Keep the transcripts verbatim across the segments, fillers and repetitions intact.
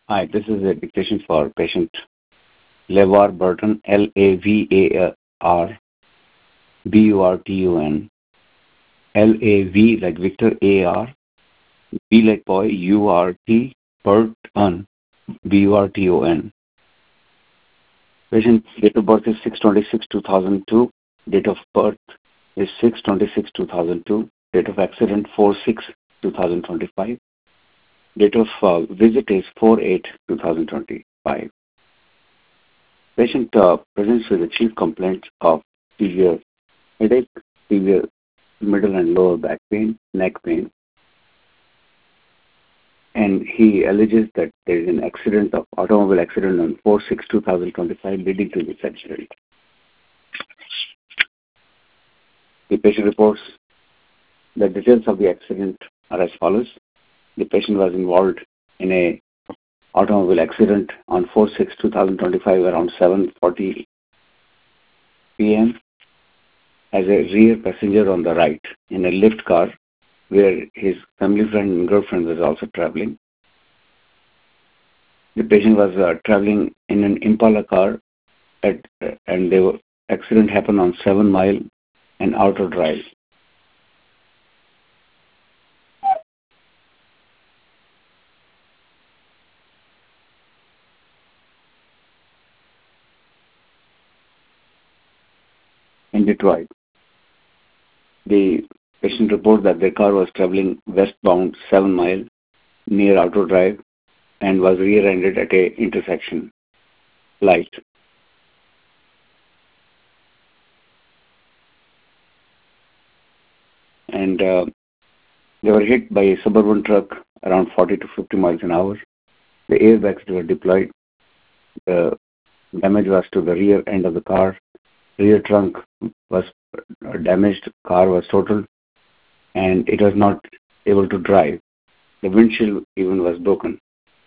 Hi, this is a dictation for patient LeVar Burton, L A V A R B U R T U N, L A V like Victor, A R, B like boy, U R T, Burton, B U R T O N. Patient date of birth is six twenty-six two thousand two, date of birth is six twenty-six two thousand two, date of accident four six two thousand twenty-five, date of uh, visit is four eight two thousand twenty-five. Patient uh, presents with the chief complaints of severe headache, severe middle and lower back pain, neck pain, and he alleges that there is an accident of automobile accident on four six two thousand twenty-five leading to this accident. The patient reports the details of the accident are as follows. The patient was involved in a automobile accident on four six two thousand twenty-five around seven forty p m as a rear passenger on the right in a lift car where his family friend and girlfriend was also traveling. The patient was uh, traveling in an Impala car at, uh, and the accident happened on seven Mile and Outer Drive. In Detroit. The patient reports that their car was traveling westbound seven Mile near Outer Drive and was rear-ended at a intersection light. And uh, they were hit by a suburban truck around forty to fifty miles an hour. The airbags were deployed. The damage was to the rear end of the car. Rear trunk was damaged. Car was totaled, and it was not able to drive. The windshield even was broken.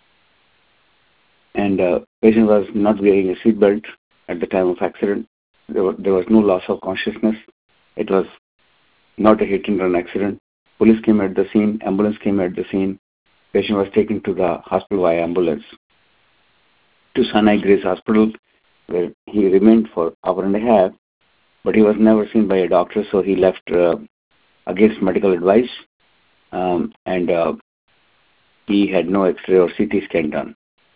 And the uh, patient was not wearing a seatbelt at the time of accident. There was, there was no loss of consciousness. It was not a hit and run accident. Police came at the scene. Ambulance came at the scene. Patient was taken to the hospital via ambulance to Sinai Grace Hospital, where he remained for an hour and a half, but he was never seen by a doctor, so he left uh, against medical advice, um, and uh, he had no X-ray or C T scan done.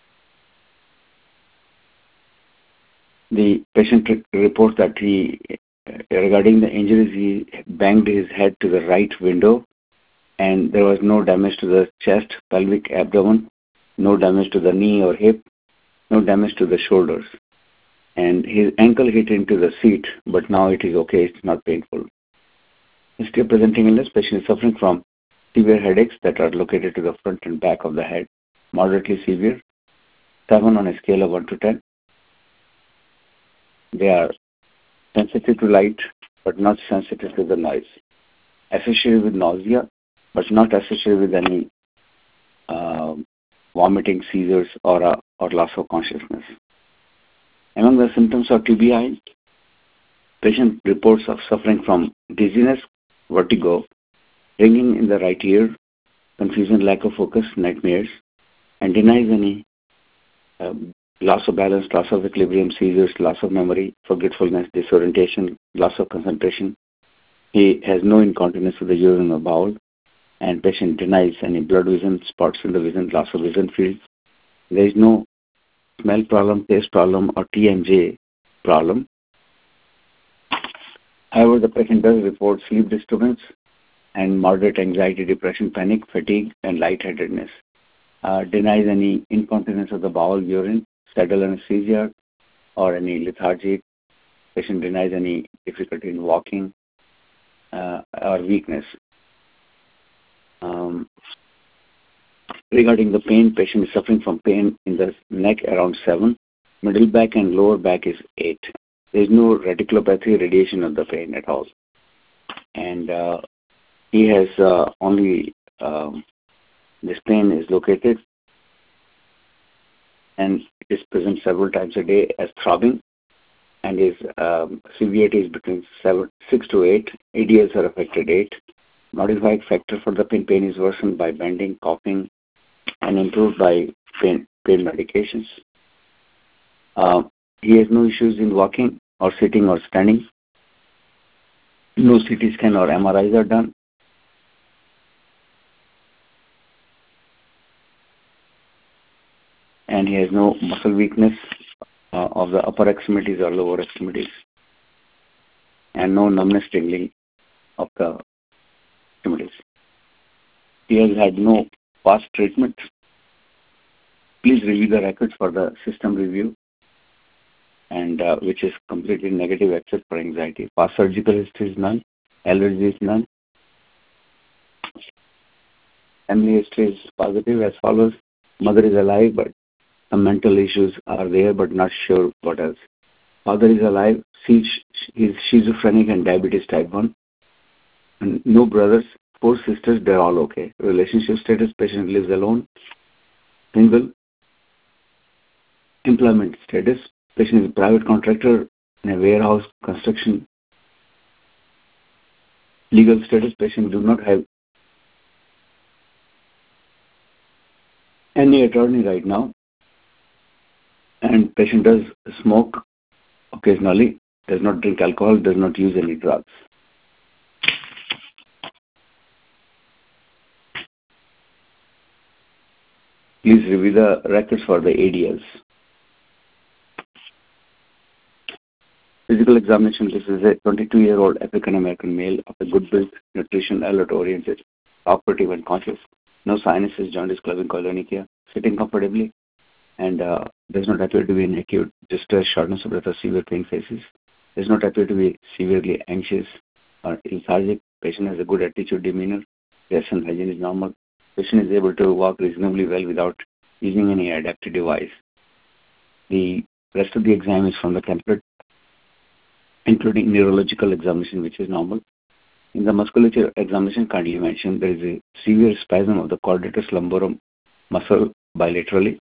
The patient reports that he, regarding the injuries, he banged his head to the right window, and there was no damage to the chest, pelvic, abdomen, no damage to the knee or hip, no damage to the shoulders. And his ankle hit into the seat, but now it is okay, it's not painful. History of presenting illness, patient is suffering from severe headaches that are located to the front and back of the head, moderately severe, seven on a scale of one to ten. They are sensitive to light, but not sensitive to the noise. Associated with nausea, but not associated with any uh, vomiting, seizures, or, uh, or loss of consciousness. Among the symptoms of T B I, patient reports of suffering from dizziness, vertigo, ringing in the right ear, confusion, lack of focus, nightmares, and denies any uh, loss of balance, loss of equilibrium, seizures, loss of memory, forgetfulness, disorientation, loss of concentration. He has no incontinence with the urine or bowel, and patient denies any blood vision, spots in the vision, loss of vision field. There is no smell problem, taste problem, or T M J problem. However, the patient does report sleep disturbance and moderate anxiety, depression, panic, fatigue, and lightheadedness. Uh, denies any incontinence of the bowel, urine, saddle anesthesia, or any lethargy. Patient denies any difficulty in walking uh, or weakness. Um, regarding the pain, patient is suffering from pain in the neck around seven, middle back and lower back is eight. There is no radiculopathy, radiation of the pain at all. And uh, he has uh, only, um, this pain is located and it is present several times a day as throbbing, and his um, severity is between seven, six to eight. A D Ls are affected eight. Modified factor for the pain, pain is worsened by bending, coughing, and improved by pain, pain medications. Uh, he has no issues in walking or sitting or standing. No C T scan or M R Is are done. And he has no muscle weakness uh, of the upper extremities or lower extremities. And no numbness tingling of the extremities. He has had no past treatment. Please review the records for the system review, and uh, which is completely negative except for anxiety. Past surgical history is none. Allergy is none. Family history is positive as follows. Mother is alive, but some mental issues are there, but not sure what else. Father is alive. She is schizophrenic and diabetes type one. And no brothers, four sisters, they're all okay. Relationship status, patient lives alone, single. Employment status, patient is a private contractor in a warehouse construction. Legal status, patient do not have any attorney right now. And patient does smoke occasionally, does not drink alcohol, does not use any drugs. Please review the records for the A D Ls. Physical examination, this is a twenty-two-year-old African-American male of a good build, nutrition, alert-oriented, operative and conscious. No sinuses, jaundice, clubbing, colonicea, sitting comfortably, and uh, does not appear to be in acute distress, shortness of breath, or severe pain phases. Does not appear to be severely anxious or lethargic. Patient has a good attitude, demeanor. Dress and hygiene is normal. Patient is able to walk reasonably well without using any adaptive device. The rest of the exam is from the template, including neurological examination, which is normal. In the musculature examination, kindly mentioned there is a severe spasm of the quadratus lumborum muscle bilaterally.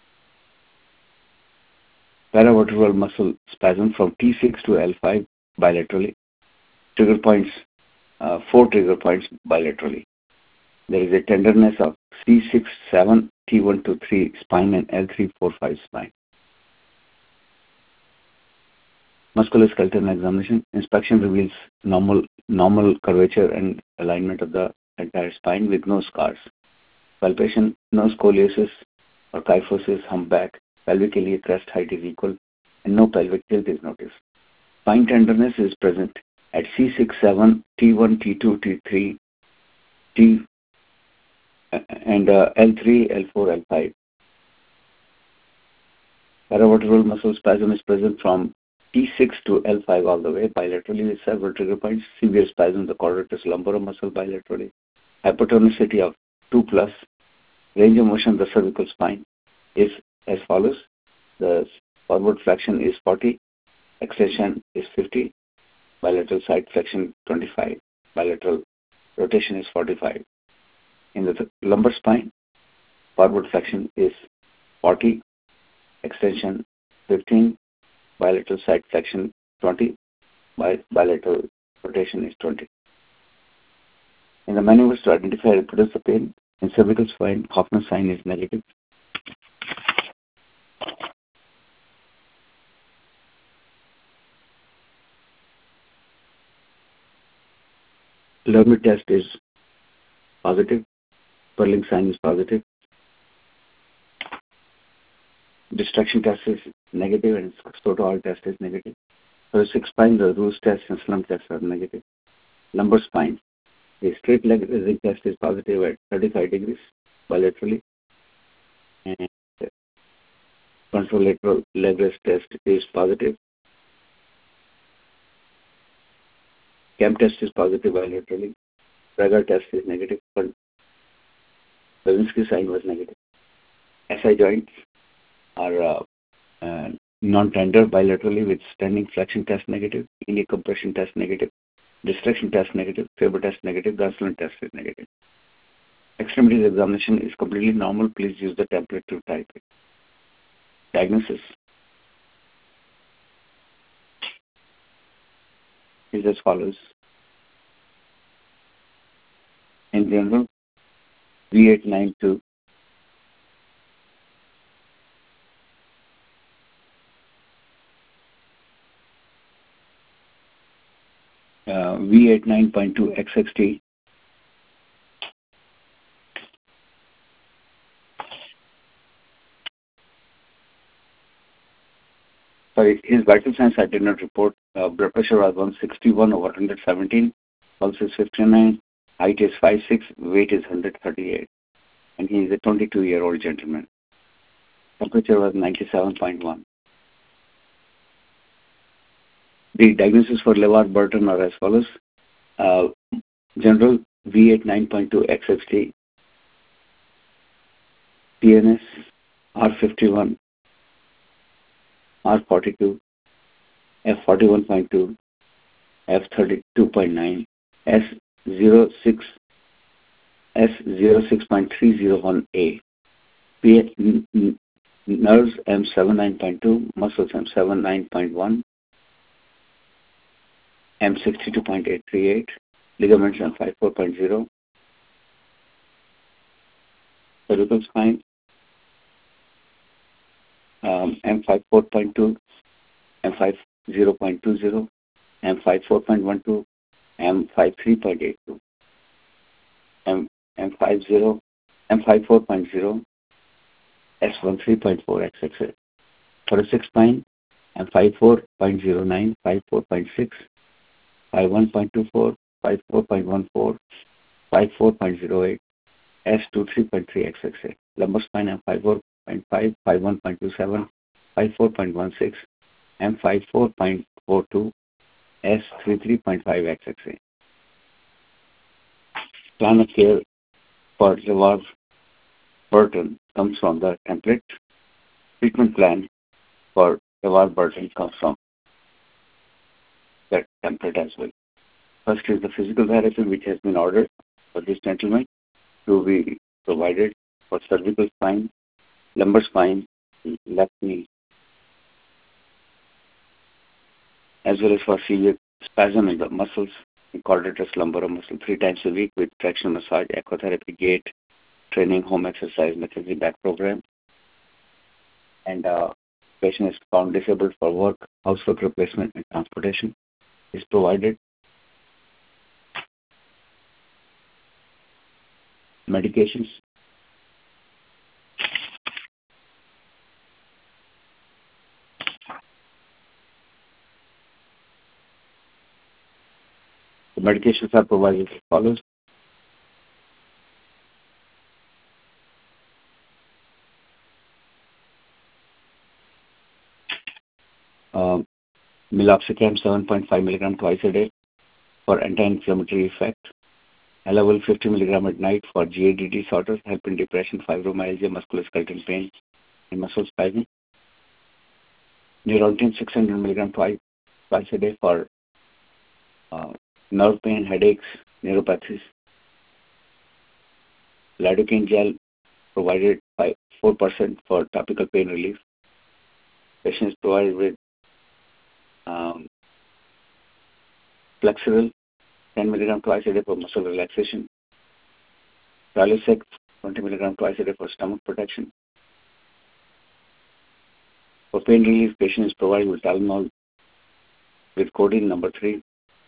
Paravertebral muscle spasm from T six to L five bilaterally. Trigger points, uh, four trigger points bilaterally. There is a tenderness of C six, seven, T one to three spine and L three, four, five spine. Musculoskeletal examination. Inspection reveals normal normal curvature and alignment of the entire spine with no scars. Palpation, no scoliosis or kyphosis, humpback. Pelvic iliac crest height is equal, and no pelvic tilt is noticed. Spine tenderness is present at C six, seven, T one, T two, T three, T and uh, L three, L four, L five. Paravertebral muscle spasm is present from T six to L five all the way bilaterally with several trigger points. Severe spasm of the quadratus lumborum muscle bilaterally. Hypotonicity of two plus. Range of motion of the cervical spine is as follows. The forward flexion is forty, extension is fifty, bilateral side flexion twenty-five, bilateral rotation is forty-five. In the th- lumbar spine, forward flexion is forty, extension fifteen, bilateral side flexion twenty, bi- bilateral rotation is twenty. In the maneuvers to identify and reproduce the pain, in cervical spine, Hoffman sign is negative. Lermit test is positive. Sperling sign is positive. Distraction test is negative, and Soto-Hall test is negative. Thoracic spine, the Roos test and slump test are negative. Lumbar spine, the straight leg raising test is positive at thirty-five degrees bilaterally. And contralateral leg rest test is positive. Cam test is positive bilaterally. Prager test is negative, but Babinski sign was negative. S I joints are uh, uh, non-tender bilaterally with standing flexion test negative, iliac compression test negative, distraction test negative, Faber test negative, Gonsalves test is negative. Extremities examination is completely normal. Please use the template to type it. Diagnosis is as follows. In general, V eight nine two uh, V eighty-nine point two X X T. Sorry, his vital signs I did not report. Uh, blood pressure was one sixty-one over one seventeen, pulse is fifty-nine, height is five six, weight is one thirty-eight, and he is a twenty-two-year-old gentleman. Temperature was ninety-seven point one. The diagnosis for LeVar Burton are as follows. Uh, general V eighty-nine point two X X T, T N S, R fifty-one, R forty-two, F forty-one point two, F thirty-two point nine, S zero six, S zero six point three zero one A, P, n, n, nerves M seventy-nine point two, muscles M seventy-nine point one, M sixty-two point eight three eight, ligaments M fifty-four point zero, cervical spine um, M fifty-four point two, M fifty point two zero, M fifty-four point one two, M fifty-three point eight two, M M50, M fifty-four point zero, S thirteen point four X X A. Thoracic spine M fifty-four point zero nine, fifty-four point six, fifty-one point two four, fifty-four point one four, fifty-four point zero eight, S twenty-three point three X X A. Lumbar spine M fifty-four point five, fifty-one point two seven, fifty-four point one six, M fifty-four point four two, S thirty-three point five X X A. Plan of care for LeVar Burton comes from the template. Treatment plan for LeVar Burton comes from that template as well. First is the physical therapy which has been ordered for this gentleman to be provided for cervical spine, lumbar spine, left knee, as well as for severe spasm in the muscles, quadratus lumborum muscle, three times a week with traction massage, ecotherapy, gait, training, home exercise, McKenzie back program. And uh, patient is found disabled for work, housework replacement, and transportation is provided. Medications. The medications are provided as follows. Um, Meloxicam seven point five milligram twice a day for anti-inflammatory effect. Level fifty milligram at night for G A D disorders, help in depression, fibromyalgia, musculoskeletal pain, and muscle spasm. Neurontin six hundred milligram twice, twice a day for uh, nerve pain, headaches, neuropathies. Lidocaine gel provided by four percent for topical pain relief. Patients provided with um, Flexeril ten milligram twice a day for muscle relaxation. Prilosec twenty milligram twice a day for stomach protection. For pain relief, patient is provided with Tylenol with codeine number three.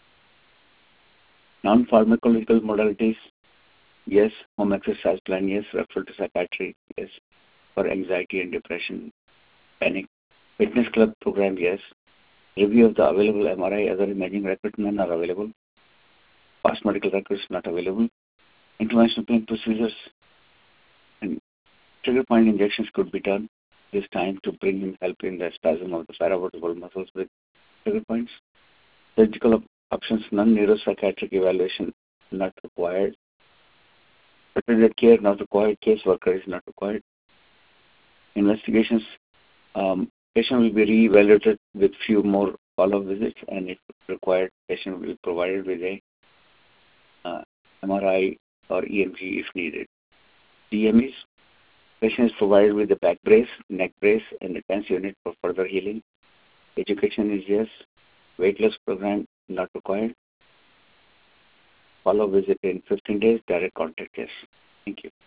Non-pharmacological modalities, yes. Home exercise plan, yes. Referral to psychiatry, yes. For anxiety and depression, panic. Fitness club program, yes. Review of the available M R I, other imaging records, none are available. Past medical records, not available. Interventional pain procedures and trigger point injections could be done this time to bring in help in the spasm of the paravertebral muscles with trigger points. Surgical op- options, non-neuropsychiatric evaluation not required. Veterinary care not required. Caseworker is not required. Investigations, um, patient will be re-evaluated with few more follow-up visits, and if required, patient will be provided with a uh, M R I or E M G if needed. D M Es, patient is provided with a back brace, neck brace, and a tense unit for further healing. Education is yes. Weight loss program not required. Follow visit in fifteen days. Direct contact yes. Thank you.